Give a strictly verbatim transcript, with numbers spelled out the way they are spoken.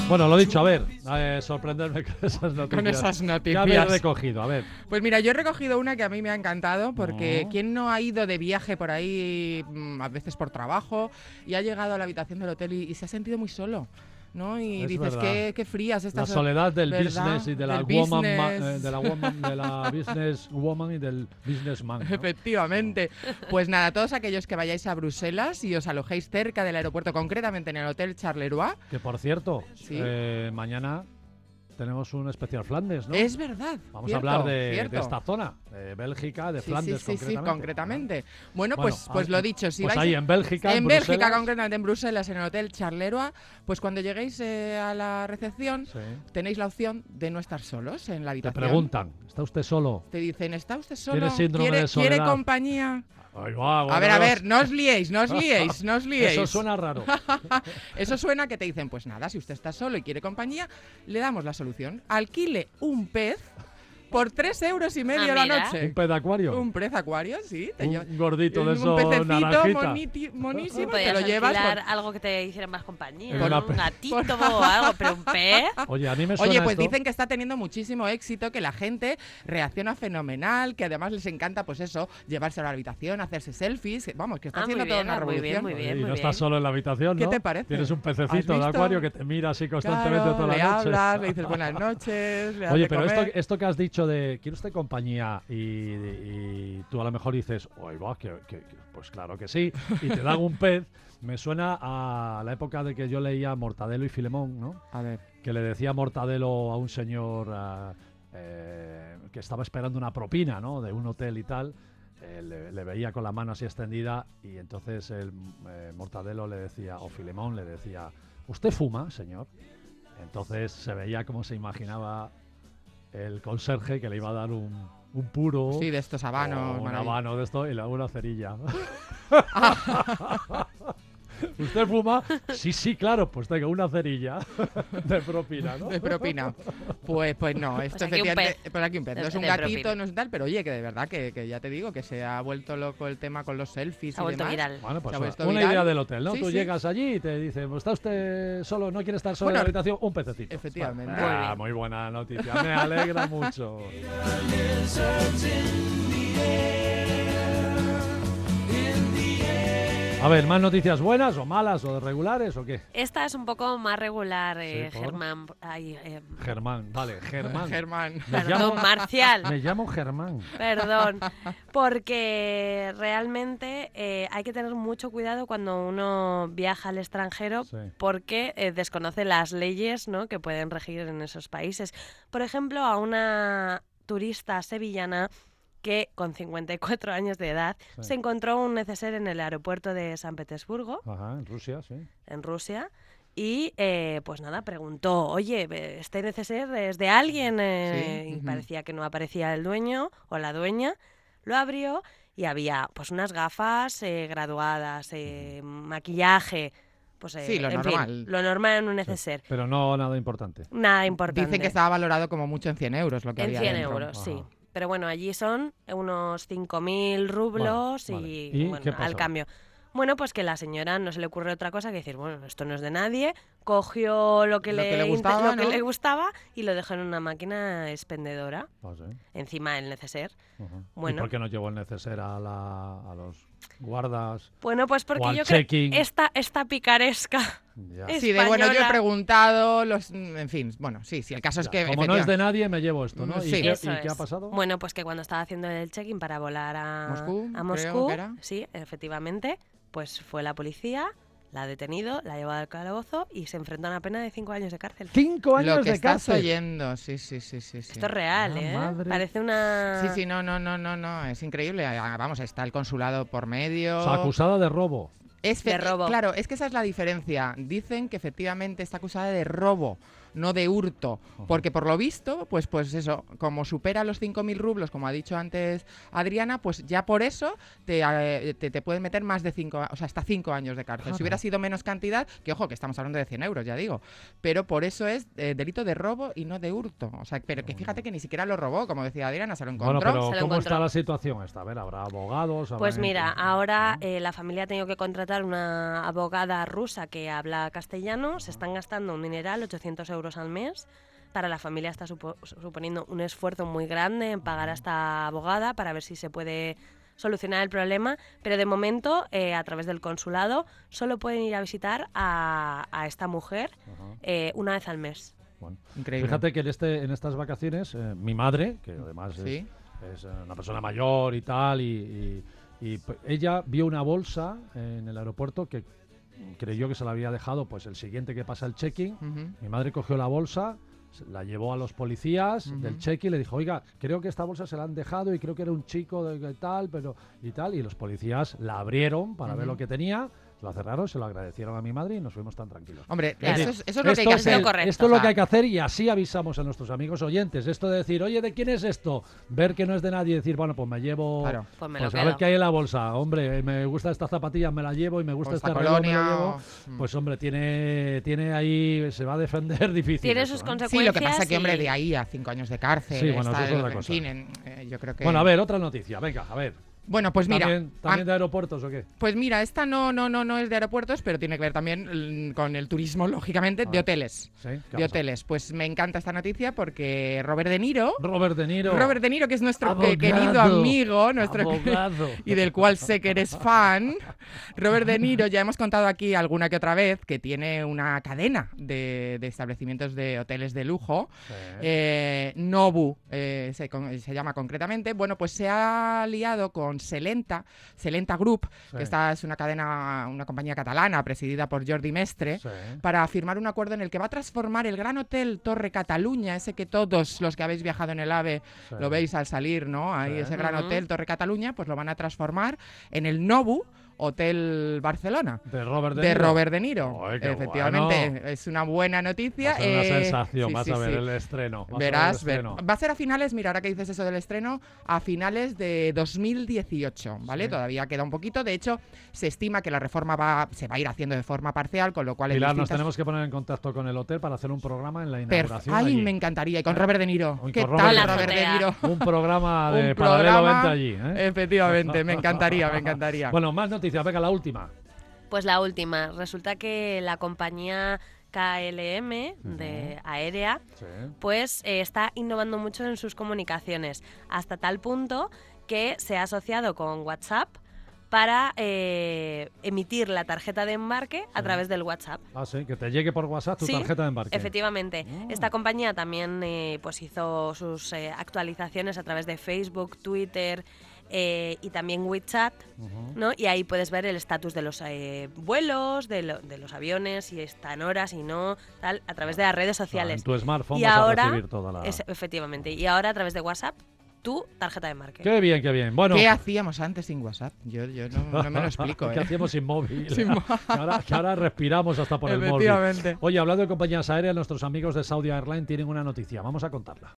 Bueno, lo dicho, a ver, eh, sorprenderme con esas noticias. Con esas noticias. ¿Qué habéis recogido? A ver. Pues mira, yo he recogido una que a mí me ha encantado, porque No. ¿quién no ha ido de viaje por ahí, mm, a veces por trabajo, y ha llegado a la habitación del hotel y, y se ha sentido muy solo? ¿No? Y Es dices, verdad. qué, qué frías La estas. soledad del ¿verdad? business y de la Del woman, ma- business. eh, de la woman, de la business woman y del businessman, ¿no? Efectivamente. Pues nada, todos aquellos que vayáis a Bruselas y os alojéis cerca del aeropuerto, concretamente en el Hotel Charleroi. Que por cierto, Sí. eh, mañana tenemos un especial Flandes, ¿no? Es verdad. Vamos cierto, a hablar de, cierto. de esta zona, de Bélgica, de Sí, Flandes sí, sí, sí, concretamente. concretamente. Bueno, Bueno, pues, pues ah, lo dicho, si pues vais ahí en Bélgica, en, en Bélgica, Bruselas. concretamente en Bruselas, en el Hotel Charleroi, pues cuando lleguéis eh, a la recepción, Sí. tenéis la opción de no estar solos en la Te habitación. preguntan, ¿está usted solo? Te dicen, ¿está usted solo? ¿Tiene síndrome ¿Quiere, de ¿quiere soledad? compañía? Ahí va, A bueno, ver, a Dios. ver, no os liéis, no os liéis, no os liéis. Eso suena raro. Eso suena que te dicen, pues nada, si usted está solo y quiere compañía, le damos la solución. Alquile un pez por tres euros y medio Ah, la mira. noche. ¿Un pez de acuario? Un pez acuario, sí. Te lleva- Un gordito de un esos pececito naranjita. moniti- monísimo, te Podías lo llevas. alquilar por- algo que te hiciera más compañía, Una ¿no? pe- Un gatito o algo, pero un pez. Oye, a mí me suena Oye, pues esto. dicen que está teniendo muchísimo éxito, que la gente reacciona fenomenal, que además les encanta, pues eso, llevarse a la habitación, hacerse selfies. que- Vamos, que está Ah, haciendo muy toda bien, una muy bien, revolución. muy Oye, bien, y muy no bien. estás solo en la habitación, ¿Qué ¿no? te parece? Tienes un ¿Has pececito de visto? acuario que te mira así constantemente Claro, toda la le noche. hablas, le dices buenas noches, le das Oye, de pero esto, comer. esto que has dicho de ¿quiere usted compañía? Y, y tú a lo mejor dices, "Oye, va, que, que- que- pues claro que sí", y te dan un pez. Me suena a la época de que yo leía Mortadelo y Filemón, ¿no? A ver. Que le decía Mortadelo a un señor ah, eh, que estaba esperando una propina, ¿no? De un hotel y tal. Eh, le, le veía con la mano así extendida y entonces el eh, Mortadelo le decía, o Filemón le decía, ¿usted fuma, señor? Entonces se veía como se imaginaba el conserje que le iba a dar un, un puro, Sí, de estos habanos. o un maravillosos. habano de esto y le una cerilla. ¿Usted fuma? Sí, sí, claro, pues tengo una cerilla de propina, ¿no? De propina. Pues, pues no, esto aquí un efectivamente. Pues aquí un pez. De- No es un de gatito, propina. no es tal, pero oye, que de verdad que, que ya te digo que se ha vuelto loco el tema con los selfies Se ha y vuelto demás. viral. Bueno, pues Se ha una, vuelto una viral. idea del hotel, ¿no? Sí, Tú sí. llegas allí y te dicen, pues, ¿está usted solo? ¿No quiere estar solo Bueno, en la habitación? Un pececito. efectivamente. Ah, Muy bien. muy buena noticia, me alegra mucho. A ver, ¿más noticias buenas o malas o regulares o qué? Esta es un poco más regular, eh, Sí, ¿por? Germán. Ay, eh, Germán, vale, Germán. Germán. Me perdón, llamo- Marcial. Me llamo Germán. Perdón, porque realmente eh, hay que tener mucho cuidado cuando uno viaja al extranjero Sí. porque eh, desconoce las leyes, ¿no?, que pueden regir en esos países. Por ejemplo, a una turista sevillana que con cincuenta y cuatro años de edad Sí. se encontró un neceser en el aeropuerto de San Petersburgo, Ajá, en Rusia, sí. en Rusia. Y eh, pues nada, preguntó, oye, ¿este neceser es de alguien? Eh, Sí, y ujú. parecía que no aparecía el dueño o la dueña. Lo abrió y había pues unas gafas eh, graduadas, eh, maquillaje, pues eh, Sí, lo en fin, normal. lo normal en un neceser. Pero no nada importante. Nada importante. Dicen que estaba valorado como mucho en cien euros lo que en había cien dentro. euros, sí. Ajá. Pero bueno, allí son unos cinco mil rublos Vale, vale. y, ¿Y bueno, qué pasó? al cambio. Bueno, pues que la señora no se le ocurre otra cosa que decir, bueno, esto no es de nadie, cogió lo que, Lo le, que le inte- gustaba, lo que ¿no? le gustaba y lo dejó en una máquina expendedora, Ah, sí. encima del neceser. Ajá. Bueno. ¿Y por qué no llevó el neceser a, la, a los guardas? Bueno, pues O porque al yo creo checking. que esta, esta picaresca... Ya. Es- Sí, de bueno, yo he española. preguntado, los, en fin, bueno, sí, sí, el caso es Ya. que... Como no es efectiva- de nadie, me llevo esto, ¿no? Mm, ¿Y, sí. qué, Eso y qué es. ha pasado? Bueno, pues que cuando estaba haciendo el check-in para volar a Moscú, a creo Moscú, que era. sí, efectivamente, pues fue la policía, la ha detenido, la ha llevado al calabozo y se enfrenta a una pena de cinco años de cárcel. Cinco años Lo que de estás cárcel. oyendo, sí, sí, sí, sí. sí. Esto es real, Ah, ¿eh? madre. Parece una... Sí, sí, no, no, no, no, no, es increíble. Ah, Vamos, está el consulado por medio. O sea, acusada de robo. Es fe- De robo. Claro, es que esa es la diferencia. Dicen que efectivamente está acusada de robo, no de hurto, porque por lo visto, pues, pues eso, como supera los cinco mil rublos, como ha dicho antes Adriana, pues ya por eso te, eh, te, te pueden meter más de cinco, o sea, hasta cinco años de cárcel. Si hubiera sido menos cantidad, que ojo, que estamos hablando de cien euros, ya digo, pero por eso es eh, delito de robo y no de hurto. O sea, pero que fíjate que ni siquiera lo robó, como decía Adriana, se lo encontró. Bueno, pero Se lo ¿cómo encontró. está la situación esta? A ver, ¿habrá abogados? ¿Habrá Pues gente? mira, ahora eh, la familia ha tenido que contratar una abogada rusa que habla castellano. Se están gastando un dineral, ochocientos euros al mes. Para la familia está supo- suponiendo un esfuerzo muy grande en pagar a esta abogada para ver si se puede solucionar el problema, pero de momento, eh, a través del consulado, solo pueden ir a visitar a, a esta mujer Ajá. eh, una vez al mes. Bueno, Increíble. fíjate que en, este, en estas vacaciones, eh, mi madre, que además Sí. es, es eh, una persona mayor y tal, y, y- y, pues, ella vio una bolsa en el aeropuerto que creyó que se la había dejado pues el siguiente que pasa el check-in. Ujú. Mi madre cogió la bolsa, se- la llevó a los policías Ujú. del check-in y le dijo, oiga, creo que esta bolsa se la han dejado y creo que era un chico de, de tal, pero y tal. Y los policías la abrieron para ver Ujú. lo que tenía, la cerraron, se lo agradecieron a mi madre y nos fuimos tan tranquilos. Hombre, Claro. eso es, eso es lo que hay Esto que es hacer. el- correcto. esto es lo O sea, que hay que hacer y así avisamos a nuestros amigos oyentes. Esto de decir, oye, ¿de quién es esto? Ver que no es de nadie y decir, bueno, pues me llevo... Claro. Pues me lo Pues a ver quedo. qué hay en la bolsa. Hombre, me gusta esta zapatilla, me la llevo y me gusta O este esta reloj, me lo colonia, llevo. o- mm. Pues hombre, tiene, tiene ahí, se va a defender difícil. Tiene eso, sus ¿eh? consecuencias. Sí, lo que pasa que, hombre, y- de ahí a cinco años de cárcel, Sí, bueno, eso está- es otra en cosa. fin, en- eh, yo creo que... Bueno, a ver, otra noticia. Venga, a ver. Bueno, pues mira, ¿También, a- también de aeropuertos o qué? pues mira, esta no, no, no, no es de aeropuertos, pero tiene que ver también mm, con el turismo, lógicamente, A de ver. hoteles. ¿Sí? ¿Qué ha De pasado? hoteles. Pues me encanta esta noticia porque Robert De Niro, Robert De Niro. Robert De Niro, que es nuestro que- Abogado. querido amigo, nuestro Abogado. y del cual sé que eres fan, Robert De Niro, ya hemos contado aquí alguna que otra vez que tiene una cadena de, de establecimientos de hoteles de lujo, Sí. eh, Nobu eh, se, con- se llama concretamente. Bueno, pues se ha aliado con Selenta, Selenta Group, Sí. que esta es una cadena, una compañía catalana presidida por Jordi Mestre, Sí. para firmar un acuerdo en el que va a transformar el Gran Hotel Torre Cataluña, ese que todos los que habéis viajado en el AVE Sí. lo veis al salir, ¿no? Ahí Sí. ese Gran Ujú. Hotel Torre Cataluña, pues lo van a transformar en el Nobu Hotel Barcelona. De Robert De, De Niro. Robert De Niro. Joder, qué Efectivamente, bueno. es una buena noticia. Va a ser una eh, sensación, sí, vas sí, a ver sí. el estreno. vas a ver el Verás, ver- estreno. va a ser a finales, mira, ahora que dices eso del estreno, a finales de dos mil dieciocho, ¿vale? Sí. Todavía queda un poquito. De hecho, se estima que la reforma va, se va a ir haciendo de forma parcial, con lo cual... en Pilar, nos distintas- tenemos que poner en contacto con el hotel para hacer un programa en la Perf- inauguración. Ay, allí. me encantaría. Y con Robert De Niro. Uy, ¿Qué con tal, Robert De Robert De Niro. Niro? Un programa de Un paralelo programa, venta allí. ¿eh? Efectivamente, me encantaría, me encantaría. Bueno, más noticias. Venga, la última. Pues la última. Resulta que la compañía K L M de aérea Sí. pues eh, está innovando mucho en sus comunicaciones, hasta tal punto que se ha asociado con WhatsApp para eh, emitir la tarjeta de embarque a Sí. través del WhatsApp. Ah, sí, que te llegue por WhatsApp tu Sí, tarjeta de embarque. Efectivamente. Ah. Esta compañía también eh, pues hizo sus eh, actualizaciones a través de Facebook, Twitter eh, y también WeChat, Ujú. ¿no? Y ahí puedes ver el estatus de los eh, vuelos, de, lo- de los aviones, si están horas y no, tal, a través de las redes O sea, sociales. en tu smartphone Y vas ahora, a recibir toda la... Es- efectivamente. Y ahora a través de WhatsApp, tu tarjeta de embarque. Qué bien, qué bien. Bueno, ¿Qué hacíamos antes sin WhatsApp? Yo, yo no, no me lo explico, ¿Qué ¿eh? hacíamos sin móvil? Sin mo- que, ahora, que ahora respiramos hasta por el móvil. Efectivamente. Oye, hablando de compañías aéreas, nuestros amigos de Saudi Airlines tienen una noticia. Vamos a contarla.